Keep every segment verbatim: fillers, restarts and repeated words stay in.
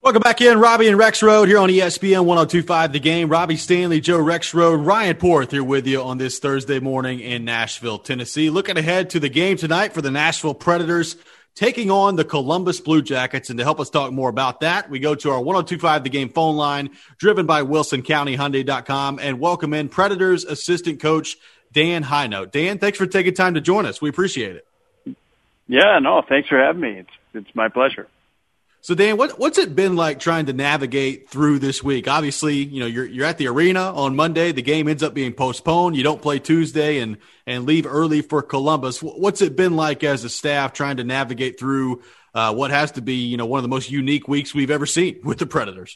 Welcome back in, Robbie and Rex Road here on E S P N one oh two point five The Game. Robbie Stanley, Joe Rexrode, Ryan Porth here with you on this Thursday morning in Nashville, Tennessee. Looking ahead to the game tonight for the Nashville Predators taking on the Columbus Blue Jackets. And to help us talk more about that, we go to our one oh two point five The Game phone line, driven by Wilson County Hyundai dot com, and welcome in Predators assistant coach Dan Hinote. Dan, thanks for taking time to join us. We appreciate it. Yeah, no, thanks for having me. It's it's my pleasure. So, Dan, what, what's it been like trying to navigate through this week? Obviously, you know, you're you're at the arena on Monday. The game ends up being postponed. You don't play Tuesday and and leave early for Columbus. What's it been like as a staff trying to navigate through uh, what has to be, you know, one of the most unique weeks we've ever seen with the Predators?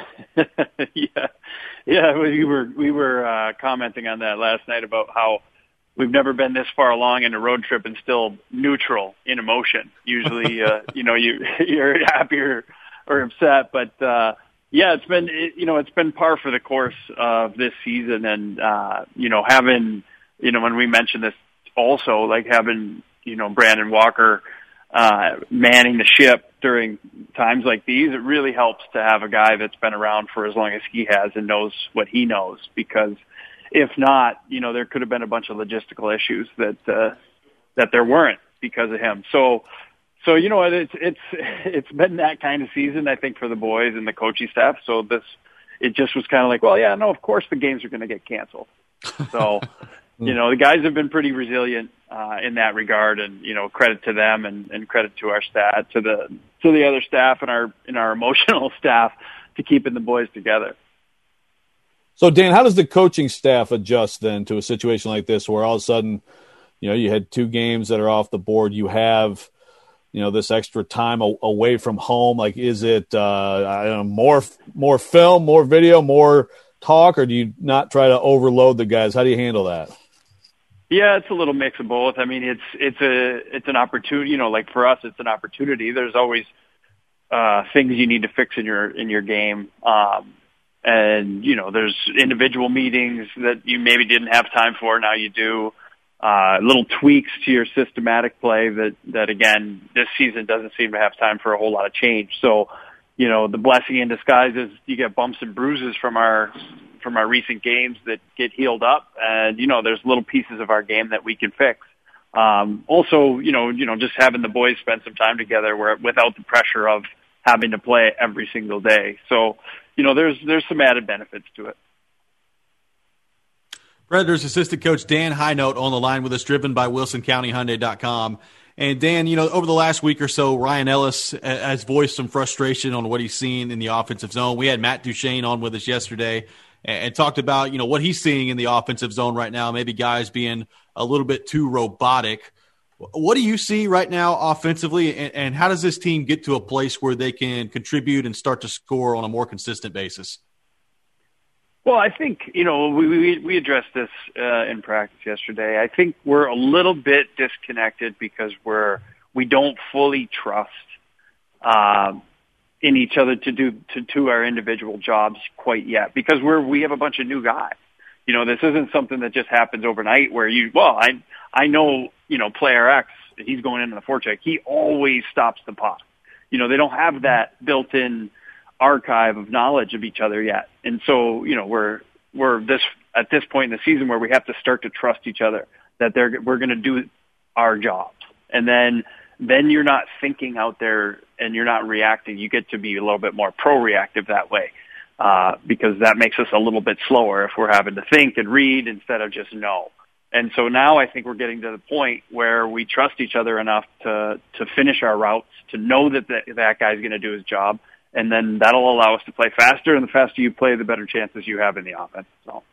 yeah, yeah, we were we were uh, commenting on that last night about how we've never been this far along in a road trip and still neutral in emotion. Usually, uh, you know, you, you're happy or, or upset, but, uh, yeah, it's been, it, you know, it's been par for the course of this season. And, uh, you know, having, you know, when we mentioned this also, like having, you know, Brandon Walker, uh, manning the ship during times like these, it really helps to have a guy that's been around for as long as he has and knows what he knows, because if not, you know, there could have been a bunch of logistical issues that uh, that there weren't because of him. So, so you know, it's it's it's been that kind of season, I think, for the boys and the coaching staff. So this, it just was kind of like, well, yeah, no, of course the games are going to get canceled. So, you know, the guys have been pretty resilient uh, in that regard, and you know, credit to them and, and credit to our staff, to the to the other staff and our and our emotional staff to keeping the boys together. So, Dan, how does the coaching staff adjust then to a situation like this where all of a sudden, you know, you had two games that are off the board, you have, you know, this extra time a- away from home? Like, is it uh, I don't know, more more film, more video, more talk, or do you not try to overload the guys? How do you handle that? Yeah, it's a little mix of both. I mean, it's it's a it's an opportunity. You know, like for us, it's an opportunity. There's always uh, things you need to fix in your in your game. Um, And, you know, there's individual meetings that you maybe didn't have time for. Now you do. Uh, little tweaks to your systematic play that, that again, this season doesn't seem to have time for a whole lot of change. So, you know, the blessing in disguise is you get bumps and bruises from our, from our recent games that get healed up. And, you know, there's little pieces of our game that we can fix. Um, also, you know, you know, just having the boys spend some time together where without the pressure of having to play every single day. So, you know, there's there's some added benefits to it. Predators assistant coach Dan Hinote on the line with us, driven by Wilson County Hyundai dot com. And Dan, you know, over the last week or so, Ryan Ellis has voiced some frustration on what he's seen in the offensive zone. We had Matt Duchene on with us yesterday and talked about, you know, what he's seeing in the offensive zone right now, maybe guys being a little bit too robotic. What do you see right now offensively, and, and how does this team get to a place where they can contribute and start to score on a more consistent basis? Well, I think, you know, we we, we addressed this uh, in practice yesterday. I think we're a little bit disconnected because we're we don't fully trust um, in each other to do to do our individual jobs quite yet, because we're we have a bunch of new guys. You know, this isn't something that just happens overnight where you, well, I, I know, you know, player X, he's going into the forecheck. He always stops the puck. You know, they don't have that built-in archive of knowledge of each other yet. And so, you know, we're, we're this, at this point in the season where we have to start to trust each other that they're, we're going to do our jobs. And then, then you're not thinking out there and you're not reacting. You get to be a little bit more pro-reactive that way. Uh, because that makes us a little bit slower if we're having to think and read instead of just know. And so now I think we're getting to the point where we trust each other enough to, to finish our routes, to know that that, that guy's going to do his job, and then that'll allow us to play faster, and the faster you play, the better chances you have in the offense. So.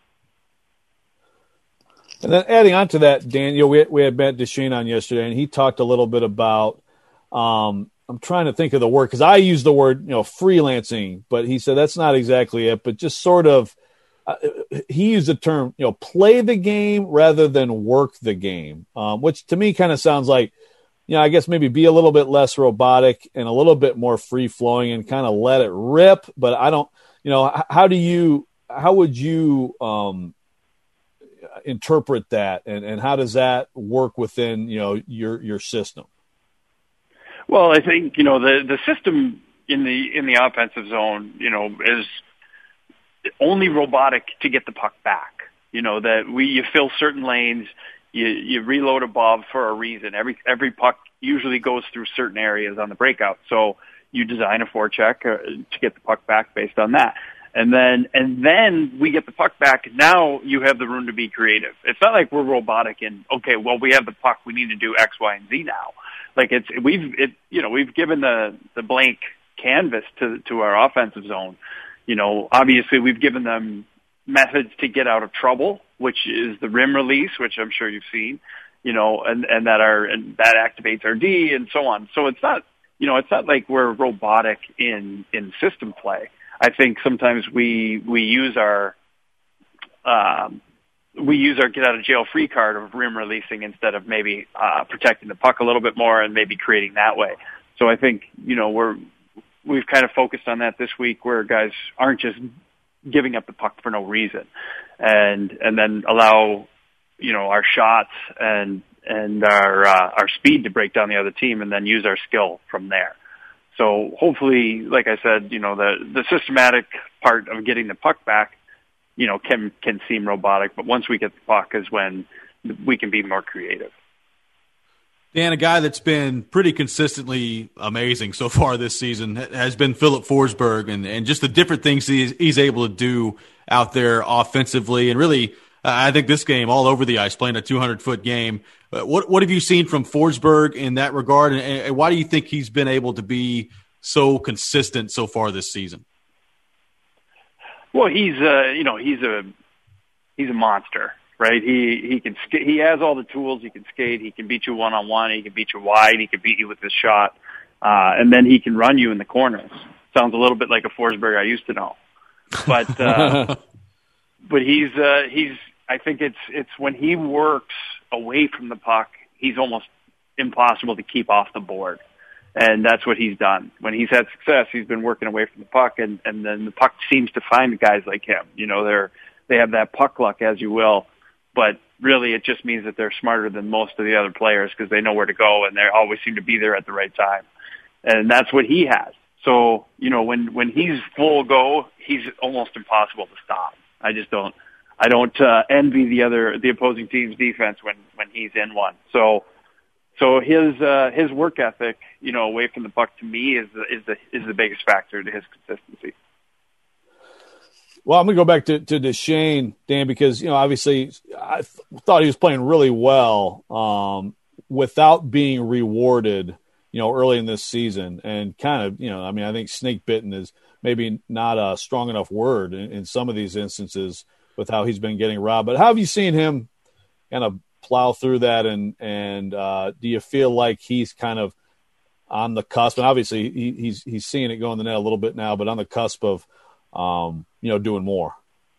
And then adding on to that, Daniel, we, we had Matt Duchene on yesterday, and he talked a little bit about um, – I'm trying to think of the word, because I use the word, you know, freelancing, but he said that's not exactly it, but just sort of, uh, he used the term, you know, play the game rather than work the game, um, which to me kind of sounds like, you know, I guess maybe be a little bit less robotic and a little bit more free flowing and kind of let it rip. But I don't, you know, how do you, how would you um, interpret that, and, and how does that work within, you know, your, your system? Well, I think, you know, the, the system in the in the offensive zone, you know, is only robotic to get the puck back. You know, that we you fill certain lanes, you you reload above for a reason. Every every puck usually goes through certain areas on the breakout, so you design a forecheck uh, to get the puck back based on that. And then, and then we get the puck back. Now you have the room to be creative. It's not like we're robotic and, okay, well, we have the puck. We need to do X, Y, and Z now. Like it's, we've, it, you know, we've given the, the blank canvas to, to our offensive zone. You know, obviously we've given them methods to get out of trouble, which is the rim release, which I'm sure you've seen, you know, and, and that are, and that activates our D and so on. So it's not, you know, it's not like we're robotic in, in system play. I think sometimes we we use our um, we use our get out of jail free card of rim releasing instead of maybe uh, protecting the puck a little bit more and maybe creating that way. So I think you know we're we've kind of focused on that this week, where guys aren't just giving up the puck for no reason, and and then allow you know our shots and and our uh, our speed to break down the other team, and then use our skill from there. So hopefully, like I said, you know, the, the systematic part of getting the puck back, you know, can can seem robotic. But once we get the puck is when we can be more creative. Dan, a guy that's been pretty consistently amazing so far this season has been Filip Forsberg, and, and just the different things he's, he's able to do out there offensively. And really, uh, I think this game all over the ice, playing a two hundred foot game. Uh, what what have you seen from Forsberg in that regard, and, and why do you think he's been able to be so consistent so far this season? Well, he's uh, you know he's a he's a monster, right? He he can sk- he has all the tools. He can skate. He can beat you one on one. He can beat you wide. He can beat you with his shot, uh, and then he can run you in the corners. Sounds a little bit like a Forsberg I used to know, but uh, but he's uh, he's. I think it's it's when he works away from the puck, he's almost impossible to keep off the board. And that's what he's done. When he's had success, he's been working away from the puck, and, and then the puck seems to find guys like him. You know, they're, they have that puck luck, as you will, but really it just means that they're smarter than most of the other players because they know where to go, and they always seem to be there at the right time. And that's what he has. So, you know, when, when he's full go, he's almost impossible to stop. I just don't, I don't uh, envy the other, the opposing team's defense when, when he's in one. So, so his uh, his work ethic, you know, away from the puck, to me is the, is the is the biggest factor to his consistency. Well, I'm gonna go back to to Duchene, Dan, because you know obviously I th- thought he was playing really well um, without being rewarded, you know, early in this season, and kind of you know, I mean, I think snake bitten is maybe not a strong enough word in, in some of these instances with how he's been getting robbed. But how have you seen him kind of plow through that, and and uh, do you feel like he's kind of on the cusp? And obviously he, he's he's seeing it go in the net a little bit now, but on the cusp of um, you know doing more.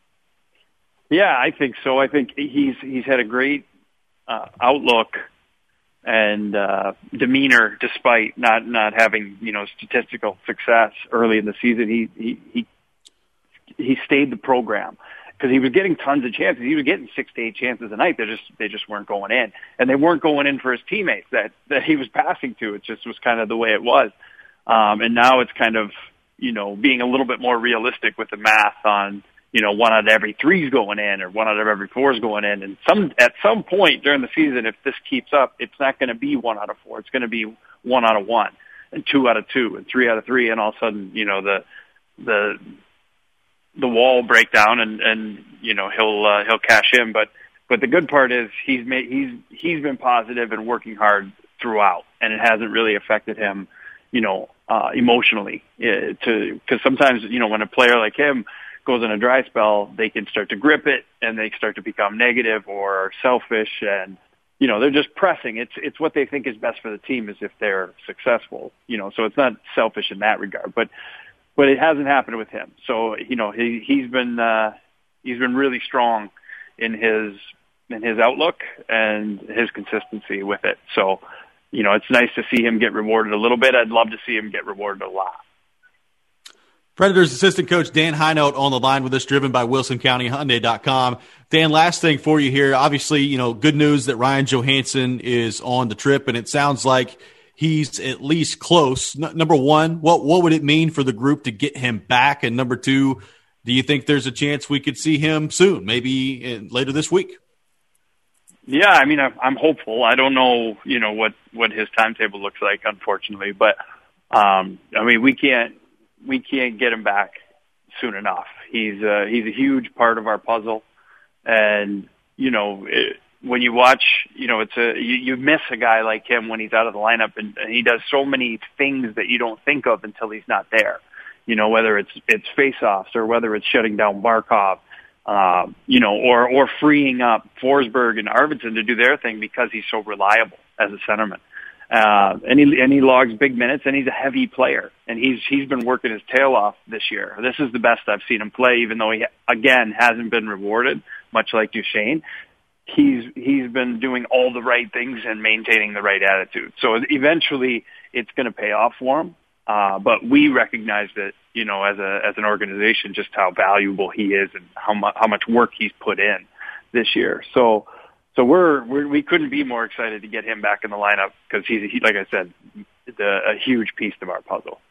Yeah, I think so. I think he's he's had a great uh, outlook and uh, demeanor, despite not not having you know statistical success early in the season. He he he, he stayed the program. Because he was getting tons of chances. He was getting six to eight chances a night. They just they just weren't going in, and they weren't going in for his teammates that that he was passing to. It just was kind of the way it was. Um, and now it's kind of you know being a little bit more realistic with the math on you know one out of every three is going in, or one out of every four is going in. And some at some point during the season, if this keeps up, it's not going to be one out of four. It's going to be one out of one, and two out of two, and three out of three, and all of a sudden you know the the the wall break down and, and, you know, he'll, uh, he'll cash in. But, but the good part is he's made, he's, he's been positive and working hard throughout, and it hasn't really affected him, you know, uh, emotionally uh, to, cause sometimes, you know, when a player like him goes in a dry spell, they can start to grip it and they start to become negative or selfish, and, you know, they're just pressing. It's, it's what they think is best for the team is if they're successful, you know, so it's not selfish in that regard, but, But it hasn't happened with him. So, you know, he, he's been, uh, he's been really strong in his, in his outlook and his consistency with it. So, you know, it's nice to see him get rewarded a little bit. I'd love to see him get rewarded a lot. Predators assistant coach Dan Hinote on the line with us, driven by Wilson County Hyundai dot com. Dan, last thing for you here. Obviously, you know, good news that Ryan Johansson is on the trip, and it sounds like he's at least close. N- number one, what what would it mean for the group to get him back? And number two, do you think there's a chance we could see him soon, maybe in, later this week? Yeah, I mean, I'm, I'm hopeful. I don't know, you know, what, what his timetable looks like, unfortunately, but um, I mean, we can't we can't get him back soon enough. He's uh, he's a huge part of our puzzle, and you know, it, when you watch, you know, it's a you, you miss a guy like him when he's out of the lineup, and, and he does so many things that you don't think of until he's not there. You know, whether it's it's face-offs or whether it's shutting down Barkov, uh, you know, or or freeing up Forsberg and Arvidsson to do their thing because he's so reliable as a centerman. Uh, and he and he logs big minutes, and he's a heavy player, and he's he's been working his tail off this year. This is the best I've seen him play, even though he again hasn't been rewarded, much like Duchesne. He's he's been doing all the right things and maintaining the right attitude. So eventually, it's going to pay off for him. Uh, but we recognize that, you know, as a as an organization, just how valuable he is and how much how much work he's put in this year. So. So we're, we're we couldn't be more excited to get him back in the lineup because he's, he, like I said, the, a huge piece of our puzzle.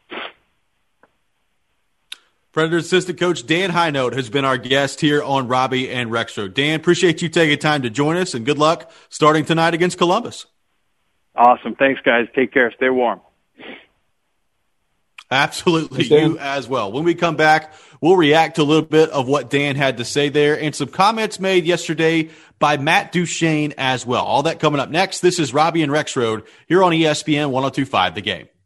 Predators assistant coach Dan Highnote has been our guest here on Robbie and Rexroad. Dan, appreciate you taking time to join us, and good luck starting tonight against Columbus. Awesome. Thanks, guys. Take care. Stay warm. Absolutely. You as well. When we come back, we'll react to a little bit of what Dan had to say there and some comments made yesterday by Matt Duchesne as well. All that coming up next. This is Robbie and Rexroad here on E S P N one oh two point five The Game.